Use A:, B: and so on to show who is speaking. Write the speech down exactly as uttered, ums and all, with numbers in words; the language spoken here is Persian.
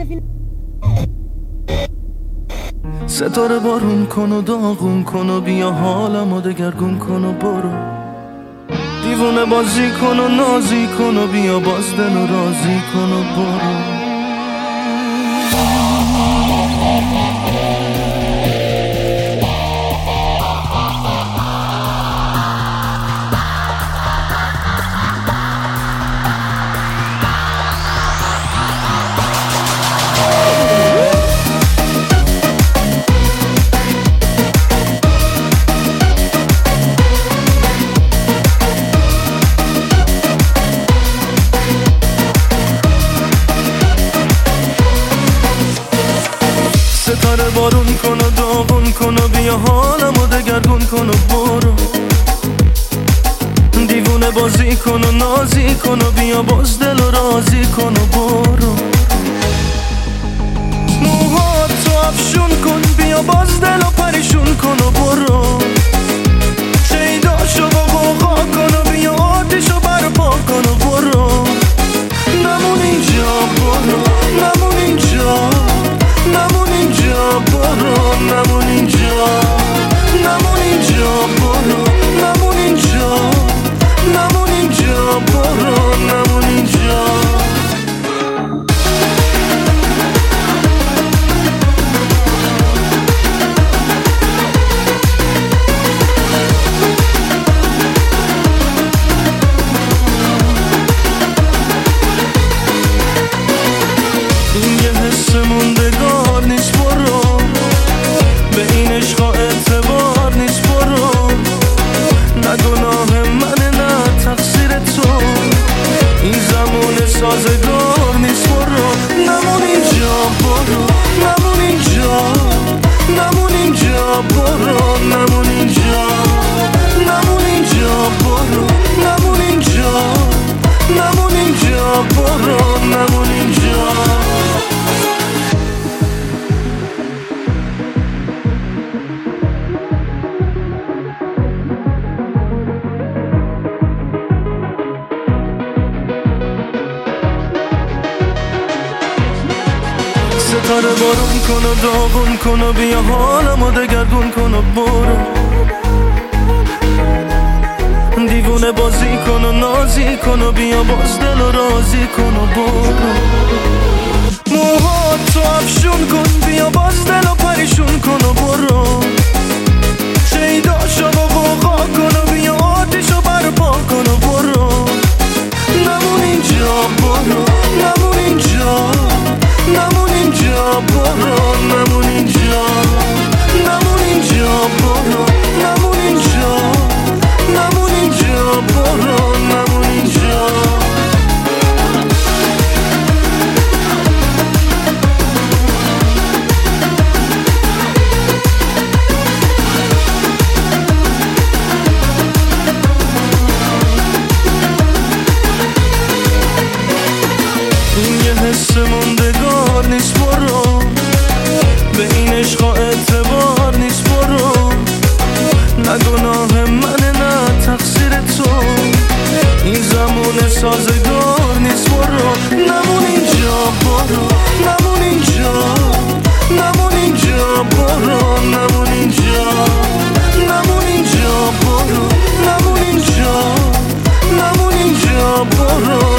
A: ستاره بارون کن و داغون کن و بیا حالمو دگرگون کن و برو، دیوونه بازی کن و نازی کن و بیا باز دل و رازی کن و برو. ستاره بارون کن و داغون کن و بیا حالمو دگرگون کن و برو، دیوونه بازی کن و نازی کن و بیا باز دل و رازی کن و برو. موهاتو افشون کن بیا باز دل و پریشون کن و برو، شیداشو با غوغا کن و بیا آتیشو برپا کن و برو. نمون اینجا برو، نمون اینجا، نمون اینجا برو، نمون اینجا، نمون اینجا برو، نمون اینجا، نمون اینجا برو، نمون اینجا. این یه حس موندگار نیست برو، به این عشقا اعتبار نیست برو، نه گناه منه نه تقصیر تو، این زمان سازگار نیست برو. نمون اینجا برو، نمون اینجا، نمون اینجا برو، نمون اینجا، نمون اینجا برو، نمون اینجا، نمون اینجا برو، نمون اینجا. ستاره بارون کن و داغون کن و بیا حالمو دگرگون کن و برو، دیوونه بازی کن و نازی کن و بیا باز دل و رازی کن و برو. موهاتو افشون کن بیا باز دل و پریشون کن و برو، شیداشو با غوغا کن و بیا آتیشو برپا کن و برو. نمون اینجا برو، نمون اینجا، نمون اینجا برو، نمون اینجا، نمون اینجا برو، نمون اینجا، نمون اینجا برو، نمون اینجا. این یه حس موندگار نیست برو، به این عشقا اعتبار نیست برو، نه گناه منه نه تقصیر تو، این زمان سازگار نیست برو. نمون اینجا برو، نمون اینجا، نمون اینجا برو، نمون اینجا، نمون اینجا برو، نمون اینجا، نمون اینجا برو.